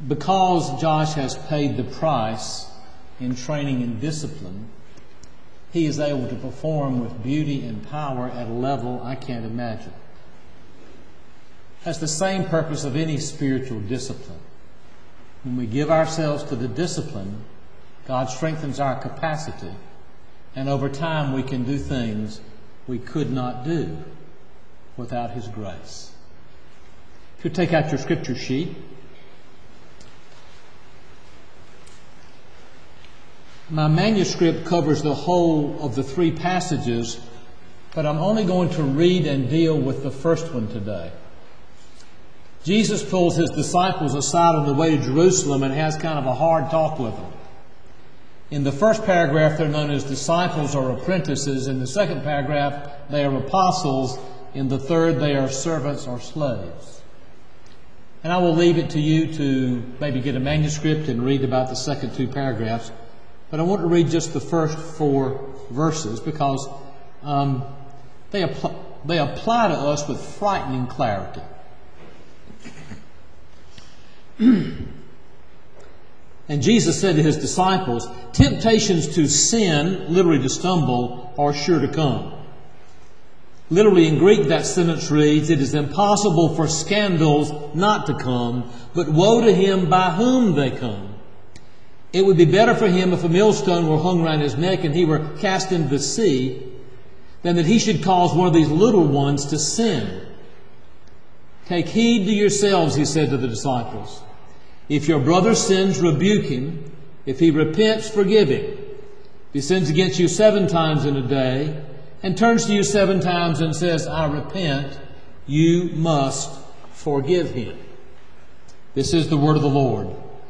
because Josh has paid the price in training and discipline, he is able to perform with beauty and power at a level I can't imagine. That's the same purpose of any spiritual discipline. When we give ourselves to the discipline, God strengthens our capacity, and over time we can do things we could not do without His grace. If you take out your scripture sheet, my manuscript covers the whole of the 3 passages, but I'm only going to read and deal with the first one today. Jesus pulls His disciples aside on the way to Jerusalem and has kind of a hard talk with them. In the first paragraph, they're known as disciples or apprentices. In the second paragraph, they are apostles. In the third, they are servants or slaves. And I will leave it to you to maybe get a manuscript and read about the second 2 paragraphs. But I want to read just the first 4 verses because they apply to us with frightening clarity. And Jesus said to His disciples, temptations to sin, literally to stumble, are sure to come. Literally in Greek that sentence reads, it is impossible for scandals not to come, but woe to him by whom they come. It would be better for him if a millstone were hung around his neck and he were cast into the sea, than that he should cause one of these little ones to sin. Take heed to yourselves, He said to the disciples. If your brother sins, rebuke him. If he repents, forgive him. If he sins against you 7 times in a day and turns to you 7 times and says, I repent, you must forgive him. This is the word of the Lord.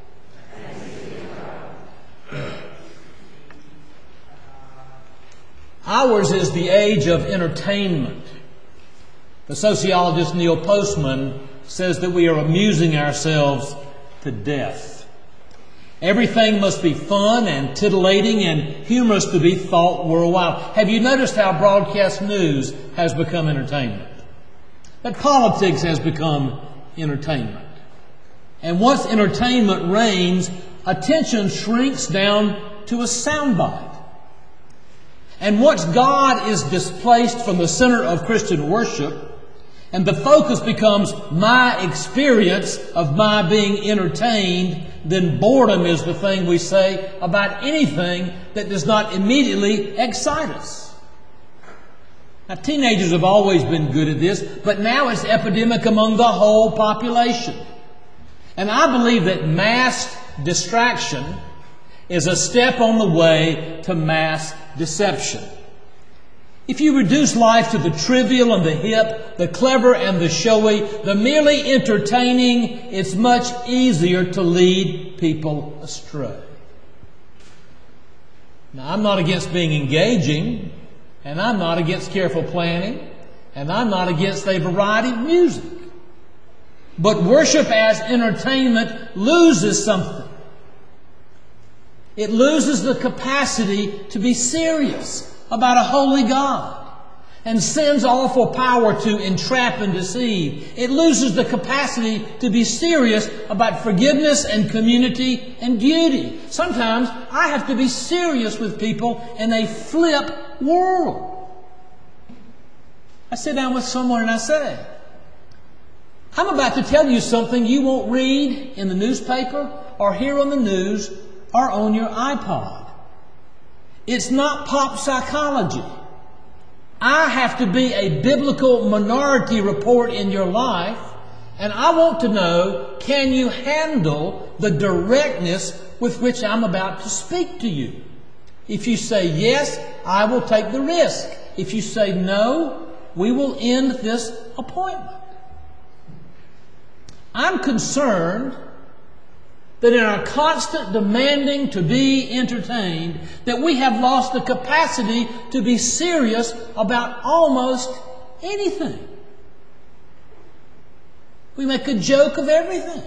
Ours is the age of entertainment. The sociologist Neil Postman says that we are amusing ourselves to death. Everything must be fun and titillating and humorous to be thought worthwhile. Have you noticed how broadcast news has become entertainment? That politics has become entertainment. And once entertainment reigns, attention shrinks down to a soundbite. And once God is displaced from the center of Christian worship, and the focus becomes my experience of my being entertained, then boredom is the thing we say about anything that does not immediately excite us. Now, teenagers have always been good at this, but now it's epidemic among the whole population. And I believe that mass distraction is a step on the way to mass deception. If you reduce life to the trivial and the hip, the clever and the showy, the merely entertaining, it's much easier to lead people astray. Now, I'm not against being engaging, and I'm not against careful planning, and I'm not against a variety of music. But worship as entertainment loses something. It loses the capacity to be serious about a holy God, and sin's awful power to entrap and deceive. It loses the capacity to be serious about forgiveness and community and duty. Sometimes I have to be serious with people in a flip world. I sit down with someone and I say, I'm about to tell you something you won't read in the newspaper or hear on the news or on your iPod. It's not pop psychology. I have to be a biblical minority report in your life, and I want to know, can you handle the directness with which I'm about to speak to you? If you say yes, I will take the risk. If you say no, we will end this appointment. I'm concerned that in our constant demanding to be entertained, that we have lost the capacity to be serious about almost anything. We make a joke of everything.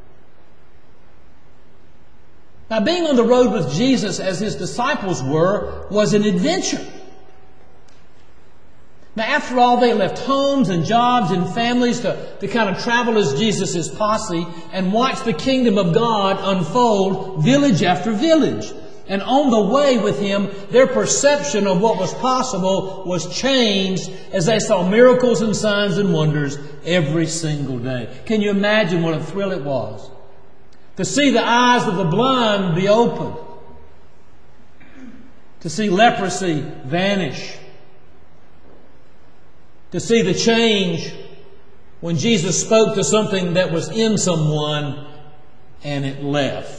Now, being on the road with Jesus as His disciples were was an adventure. Now, after all, they left homes and jobs and families to kind of travel as Jesus' posse and watch the kingdom of God unfold village after village. And on the way with Him, their perception of what was possible was changed as they saw miracles and signs and wonders every single day. Can you imagine what a thrill it was? To see the eyes of the blind be opened. To see leprosy vanish. To see the change when Jesus spoke to something that was in someone and it left.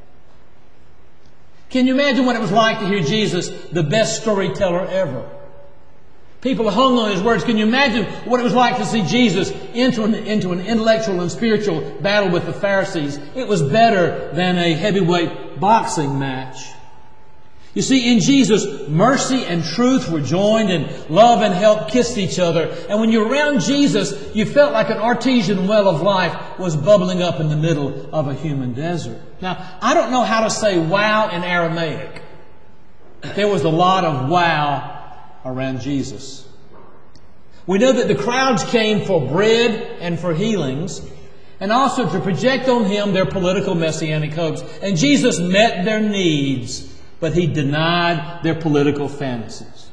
Can you imagine what it was like to hear Jesus, the best storyteller ever? People hung on His words. Can you imagine what it was like to see Jesus into an intellectual and spiritual battle with the Pharisees? It was better than a heavyweight boxing match. You see, in Jesus, mercy and truth were joined, and love and help kissed each other. And when you're around Jesus, you felt like an artesian well of life was bubbling up in the middle of a human desert. Now, I don't know how to say wow in Aramaic. There was a lot of wow around Jesus. We know that the crowds came for bread and for healings, and also to project on Him their political messianic hopes. And Jesus met their needs, but He denied their political fantasies.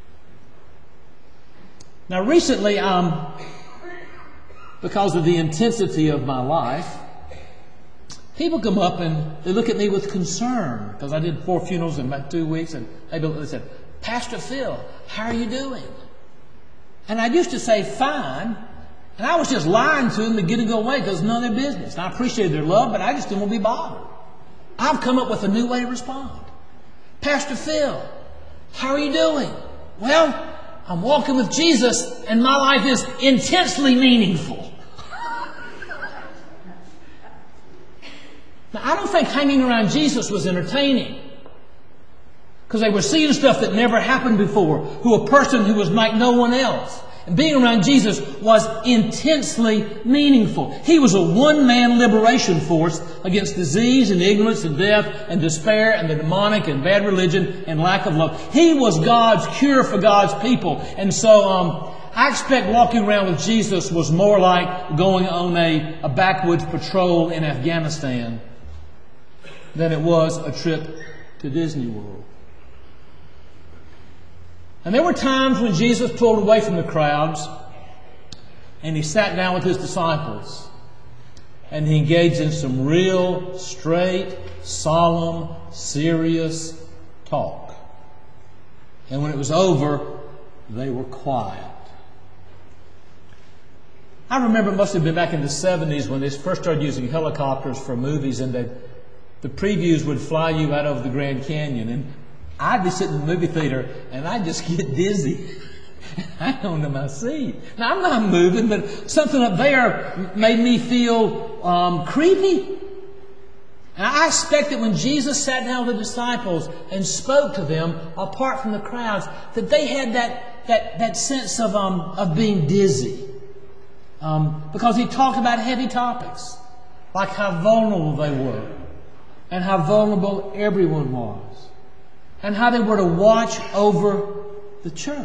Now recently, because of the intensity of my life, people come up and they look at me with concern, because I did 4 funerals in about 2 weeks, and they said, "Pastor Phil, how are you doing?" And I used to say, "Fine," and I was just lying to them to get them to go away because it's none of their business. And I appreciated their love, but I just didn't want to be bothered. I've come up with a new way to respond. "Pastor Phil, how are you doing?" "Well, I'm walking with Jesus and my life is intensely meaningful." Now, I don't think hanging around Jesus was entertaining, because they were seeing stuff that never happened before, a person who was like no one else. And being around Jesus was intensely meaningful. He was a one-man liberation force against disease and ignorance and death and despair and the demonic and bad religion and lack of love. He was God's cure for God's people. And so I expect walking around with Jesus was more like going on a backwoods patrol in Afghanistan than it was a trip to Disney World. And there were times when Jesus pulled away from the crowds and He sat down with His disciples and He engaged in some real, straight, solemn, serious talk. And when it was over, they were quiet. I remember it must have been back in the 70s when they first started using helicopters for movies, and the previews would fly you out over the Grand Canyon, and I'd be sitting in the movie theater and I'd just get dizzy. I hung to my seat. Now, I'm not moving, but something up there made me feel creepy. And I expect that when Jesus sat down with the disciples and spoke to them, apart from the crowds, that they had that sense of being dizzy. Because He talked about heavy topics, like how vulnerable they were, and how vulnerable everyone was, and how they were to watch over the church.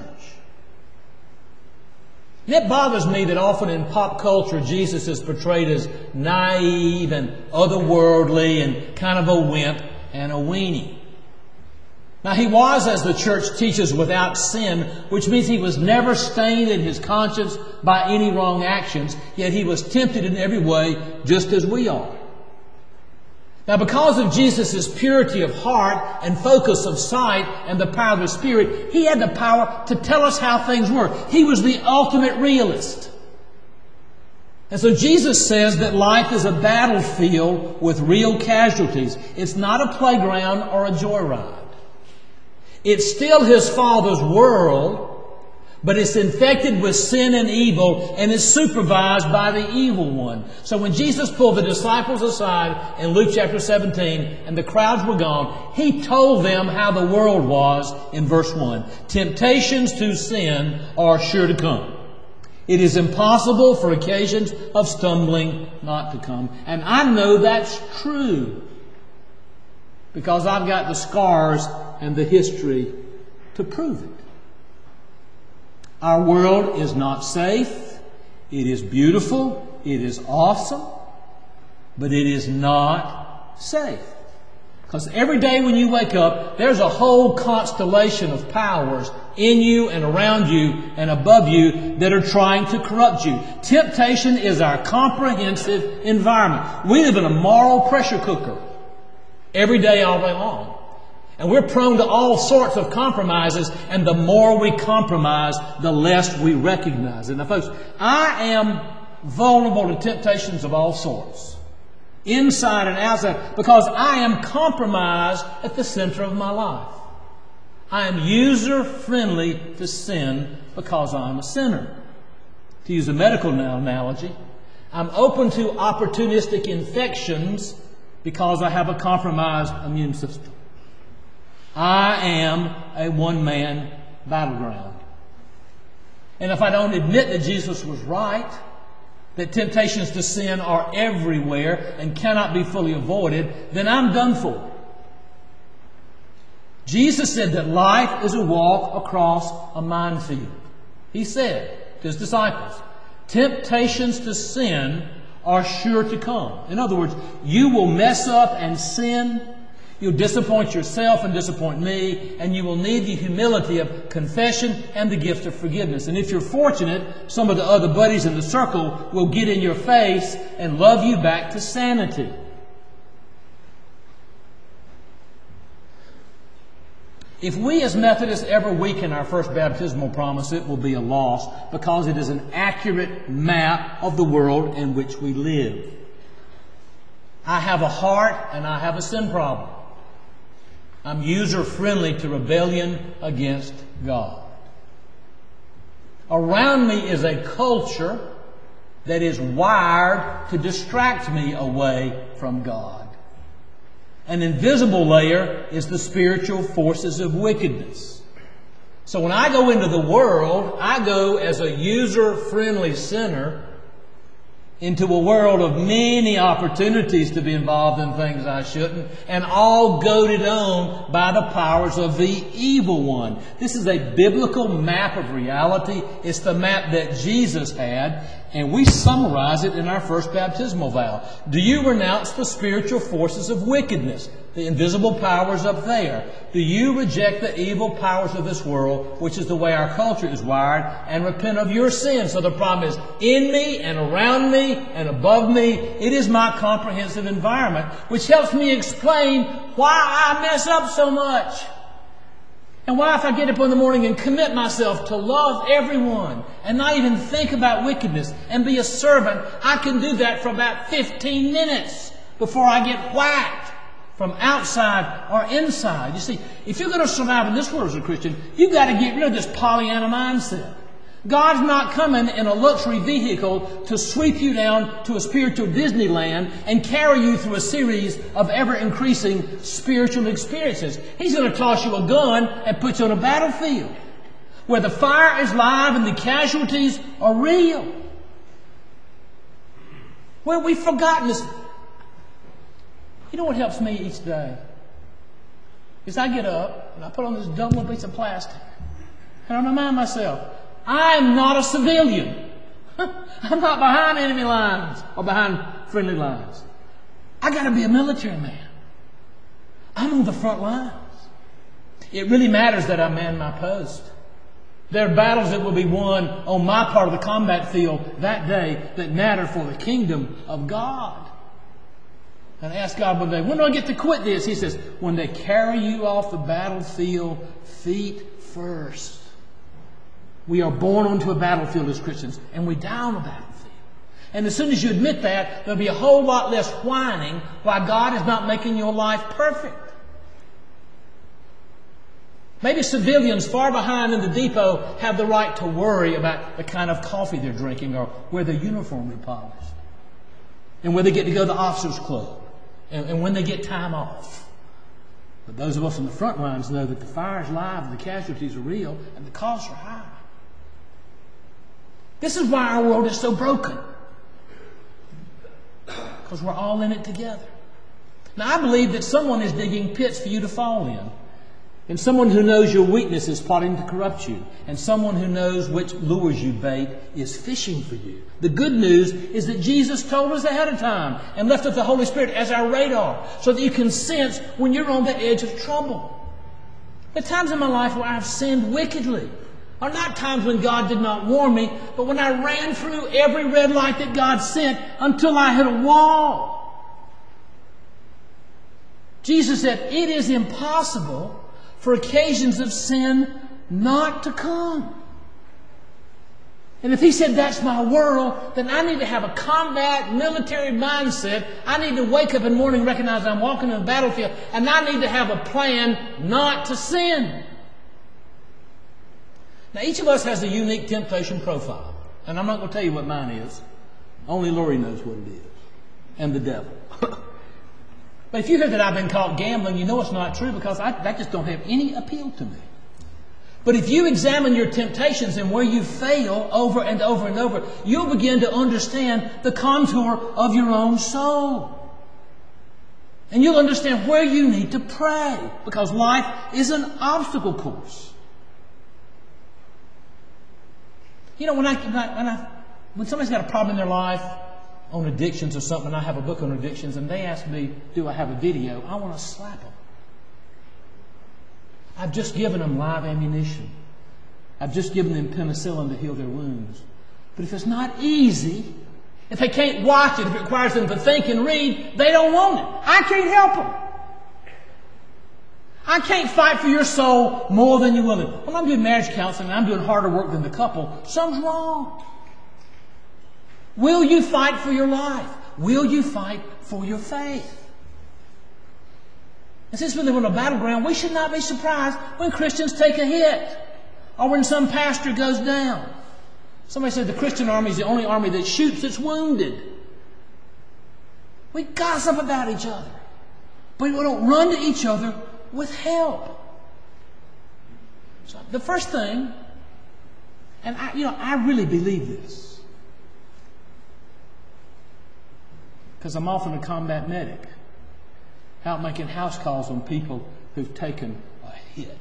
And it bothers me that often in pop culture, Jesus is portrayed as naive and otherworldly and kind of a wimp and a weenie. Now, He was, as the church teaches, without sin, which means He was never stained in His conscience by any wrong actions, yet He was tempted in every way, just as we are. Now, because of Jesus' purity of heart and focus of sight and the power of the Spirit, He had the power to tell us how things were. He was the ultimate realist. And so Jesus says that life is a battlefield with real casualties. It's not a playground or a joyride. It's still His Father's world, but it's infected with sin and evil and is supervised by the evil one. So when Jesus pulled the disciples aside in Luke chapter 17 and the crowds were gone, He told them how the world was in verse 1. Temptations to sin are sure to come. It is impossible for occasions of stumbling not to come. And I know that's true, because I've got the scars and the history to prove it. Our world is not safe. It is beautiful. It is awesome. But it is not safe. Because every day when you wake up, there's a whole constellation of powers in you and around you and above you that are trying to corrupt you. Temptation is our comprehensive environment. We live in a moral pressure cooker every day, all day long. And we're prone to all sorts of compromises, and the more we compromise, the less we recognize it. Now, folks, I am vulnerable to temptations of all sorts, inside and outside, because I am compromised at the center of my life. I am user-friendly to sin because I'm a sinner. To use a medical analogy, I'm open to opportunistic infections because I have a compromised immune system. I am a one-man battleground. And if I don't admit that Jesus was right, that temptations to sin are everywhere and cannot be fully avoided, then I'm done for. Jesus said that life is a walk across a minefield. He said to His disciples, temptations to sin are sure to come. In other words, you will mess up and sin. You'll disappoint yourself and disappoint me, and you will need the humility of confession and the gift of forgiveness. And if you're fortunate, some of the other buddies in the circle will get in your face and love you back to sanity. If we as Methodists ever weaken our first baptismal promise, it will be a loss, because it is an accurate map of the world in which we live. I have a heart and I have a sin problem. I'm user-friendly to rebellion against God. Around me is a culture that is wired to distract me away from God. An invisible layer is the spiritual forces of wickedness. So when I go into the world, I go as a user-friendly sinner into a world of many opportunities to be involved in things I shouldn't, and all goaded on by the powers of the evil one. This is a biblical map of reality. It's the map that Jesus had, and we summarize it in our first baptismal vow. Do you renounce the spiritual forces of wickedness, the invisible powers up there? Do you reject the evil powers of this world, which is the way our culture is wired, and repent of your sin? So the problem is in me and around me and above me. It is my comprehensive environment, which helps me explain why I mess up so much. And why, if I get up in the morning and commit myself to love everyone and not even think about wickedness and be a servant, I can do that for about 15 minutes before I get whacked from outside or inside. You see, if you're going to survive in this world as a Christian, you've got to get rid of this Pollyanna mindset. God's not coming in a luxury vehicle to sweep you down to a spiritual Disneyland and carry you through a series of ever-increasing spiritual experiences. He's going to toss you a gun and put you on a battlefield where the fire is live and the casualties are real. Well, we've forgotten this. You know what helps me each day? Is I get up and I put on this dumb little piece of plastic and I remind myself, I'm not a civilian. I'm not behind enemy lines or behind friendly lines. I got to be a military man. I'm on the front lines. It really matters that I man my post. There are battles that will be won on my part of the combat field that day that matter for the kingdom of God. And I asked God one day, when do I get to quit this? He says, when they carry you off the battlefield feet first. We are born onto a battlefield as Christians, and we die on a battlefield. And as soon as you admit that, there'll be a whole lot less whining why God is not making your life perfect. Maybe civilians far behind in the depot have the right to worry about the kind of coffee they're drinking or where their uniforms are polished and where they get to go to the officers' club and when they get time off. But those of us on the front lines know that the fire is live and the casualties are real and the costs are high. This is why our world is so broken. Because we're all in it together. Now, I believe that someone is digging pits for you to fall in. And someone who knows your weakness is plotting to corrupt you. And someone who knows which lures you bait is fishing for you. The good news is that Jesus told us ahead of time and left us the Holy Spirit as our radar so that you can sense when you're on the edge of trouble. The times in my life where I've sinned wickedly are not times when God did not warn me, but when I ran through every red light that God sent until I hit a wall. Jesus said, it is impossible for occasions of sin not to come. And if He said that's my world, then I need to have a combat military mindset. I need to wake up in the morning and recognize I'm walking in a battlefield, and I need to have a plan not to sin. Now, each of us has a unique temptation profile. And I'm not going to tell you what mine is. Only Lori knows what it is. And the devil. But if you hear that I've been caught gambling, you know it's not true because that just don't have any appeal to me. But if you examine your temptations and where you fail over and over and over, you'll begin to understand the contour of your own soul. And you'll understand where you need to pray because life is an obstacle course. You know, when somebody's got a problem in their life on addictions or something, I have a book on addictions, and they ask me, do I have a video? I want to slap them. I've just given them live ammunition. I've just given them penicillin to heal their wounds. But if it's not easy, if they can't watch it, if it requires them to think and read, they don't want it. I can't help them. I can't fight for your soul more than you will. When I'm doing marriage counseling and I'm doing harder work than the couple, something's wrong. Will you fight for your life? Will you fight for your faith? And since we live on a battleground, we should not be surprised when Christians take a hit or when some pastor goes down. Somebody said the Christian army is the only army that shoots its wounded. We gossip about each other, but we don't run to each other with help. So the first thing, and I really believe this, because I'm often a combat medic, out making house calls on people who've taken a hit.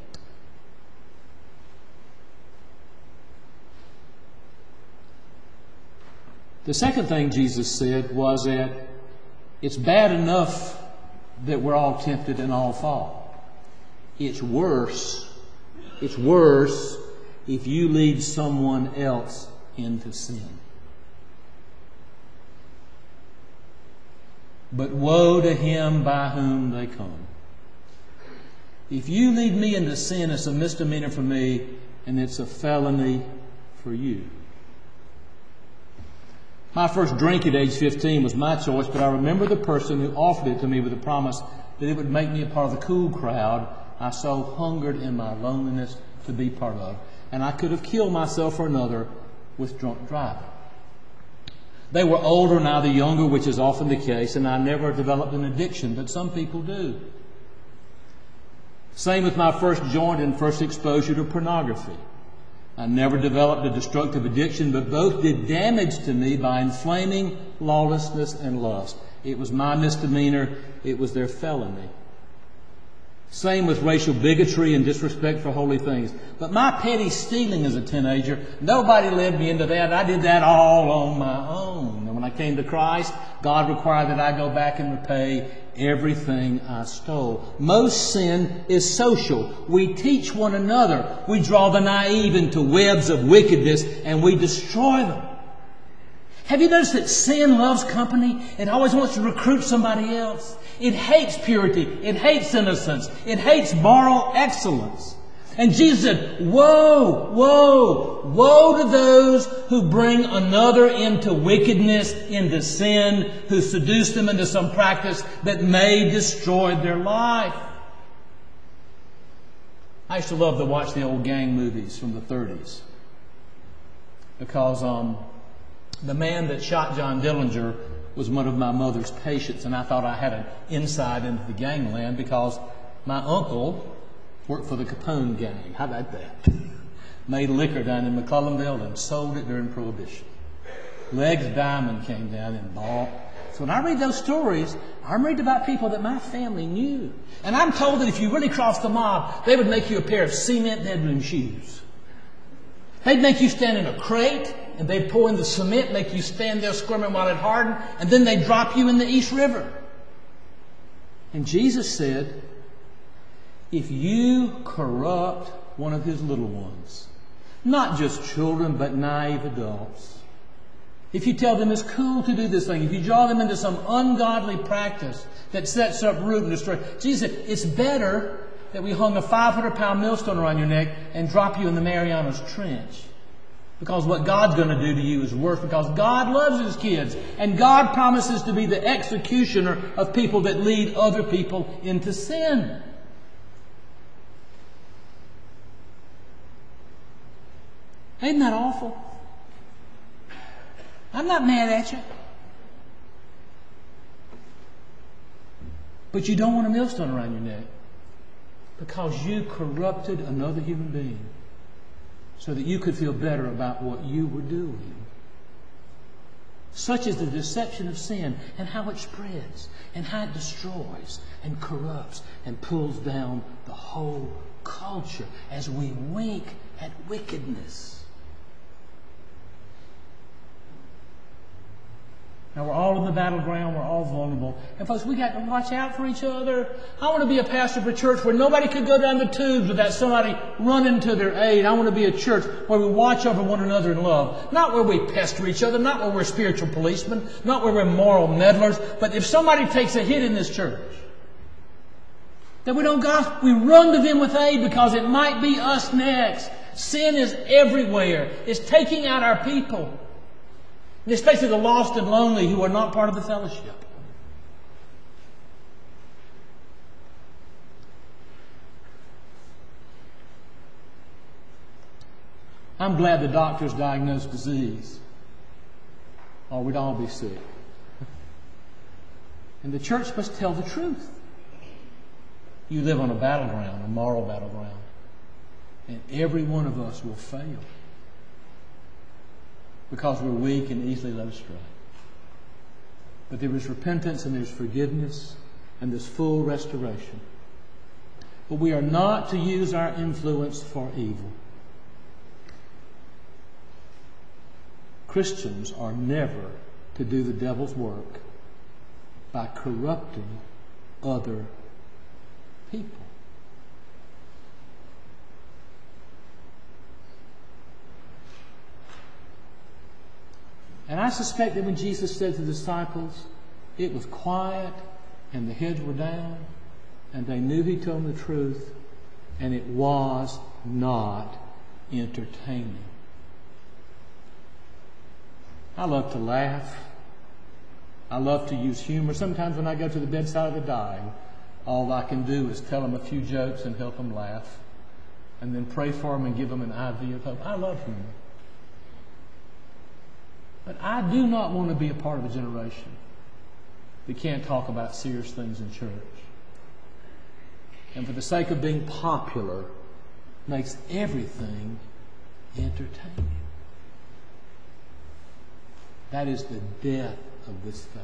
The second thing Jesus said was that it's bad enough that we're all tempted and all fall. It's worse if you lead someone else into sin. But woe to him by whom they come. If you lead me into sin, it's a misdemeanor for me, and it's a felony for you. My first drink at age 15 was my choice, but I remember the person who offered it to me with the promise that it would make me a part of the cool crowd I so hungered in my loneliness to be part of. And I could have killed myself for another with drunk driving. They were older, now the younger, which is often the case, and I never developed an addiction, but some people do. Same with my first joint and first exposure to pornography. I never developed a destructive addiction, but both did damage to me by inflaming lawlessness and lust. It was my misdemeanor, it was their felony. Same with racial bigotry and disrespect for holy things. But my petty stealing as a teenager, nobody led me into that. I did that all on my own. And when I came to Christ, God required that I go back and repay everything I stole. Most sin is social. We teach one another. We draw the naive into webs of wickedness and we destroy them. Have you noticed that sin loves company? It always wants to recruit somebody else. It hates purity. It hates innocence. It hates moral excellence. And Jesus said, woe, woe, woe to those who bring another into wickedness, into sin, who seduce them into some practice that may destroy their life. I used to love to watch the old gang movies from the 30s because the man that shot John Dillinger was one of my mother's patients, and I thought I had an insight into the gangland because my uncle worked for the Capone gang. How about that? Made liquor down in McCullumville and sold it during Prohibition. Legs Diamond came down and bought So when I read those stories, I'm reading about people that my family knew. And I'm told that if you really crossed the mob, they would make you a pair of cement bedroom shoes. They'd make you stand in a crate, and they'd pour in the cement, make you stand there squirming while it hardened, and then they'd drop you in the East River. And Jesus said, if you corrupt one of His little ones, not just children, but naive adults, if you tell them it's cool to do this thing, if you draw them into some ungodly practice that sets up root and destroys, Jesus said, it's better that we hung a 500-pound millstone around your neck and drop you in the Marianas Trench. Because what God's going to do to you is worse, because God loves His kids. And God promises to be the executioner of people that lead other people into sin. Ain't that awful? I'm not mad at you. But you don't want a millstone around your neck because you corrupted another human being so that you could feel better about what you were doing. Such is the deception of sin and how it spreads and how it destroys and corrupts and pulls down the whole culture as we wink at wickedness. Now, we're all in the battleground. We're all vulnerable. And folks, we got to watch out for each other. I want to be a pastor of a church where nobody could go down the tubes without somebody running to their aid. I want to be a church where we watch over one another in love. Not where we pester each other. Not where we're spiritual policemen. Not where we're moral meddlers. But if somebody takes a hit in this church, that we don't gossip, we run to them with aid because it might be us next. Sin is everywhere. It's taking out our people. And especially the lost and lonely who are not part of the fellowship. I'm glad the doctors diagnosed disease, or we'd all be sick. And the church must tell the truth. You live on a battleground, a moral battleground, and every one of us will fail. Because we're weak and easily led astray. But there is repentance and there's forgiveness and there's full restoration. But we are not to use our influence for evil. Christians are never to do the devil's work by corrupting other people. And I suspect that when Jesus said to the disciples, it was quiet and the heads were down and they knew He told them the truth and it was not entertaining. I love to laugh. I love to use humor. Sometimes when I go to the bedside of the dying, all I can do is tell them a few jokes and help them laugh and then pray for them and give them an IV of hope. I love humor. But I do not want to be a part of a generation that can't talk about serious things in church. And for the sake of being popular, makes everything entertaining. That is the death of this thing.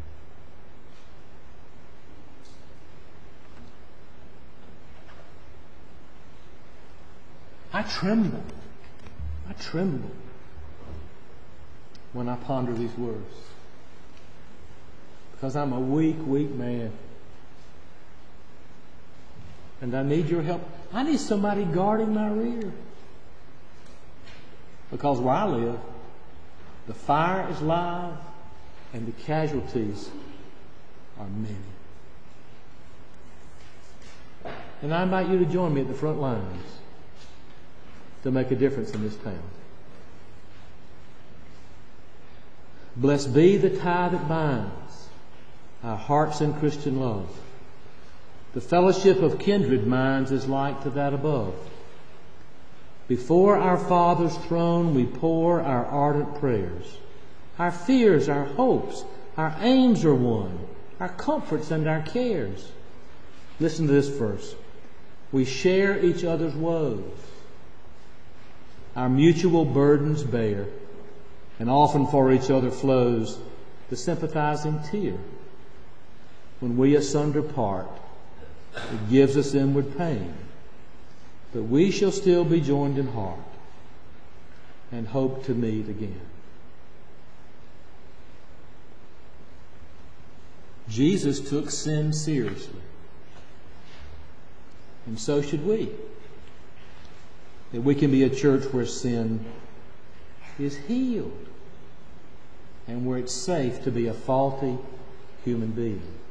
I tremble when I ponder these words. Because I'm a weak man. And I need your help. I need somebody guarding my rear. Because where I live, the fire is live and the casualties are many. And I invite you to join me at the front lines to make a difference in this town. Blessed be the tie that binds our hearts in Christian love. The fellowship of kindred minds is like to that above. Before our Father's throne we pour our ardent prayers. Our fears, our hopes, our aims are one, our comforts and our cares. Listen to this verse. We share each other's woes. Our mutual burdens bear, and often for each other flows the sympathizing tear. When we asunder part, it gives us inward pain. But we shall still be joined in heart and hope to meet again. Jesus took sin seriously. And so should we. That we can be a church where sin is healed and where it's safe to be a faulty human being.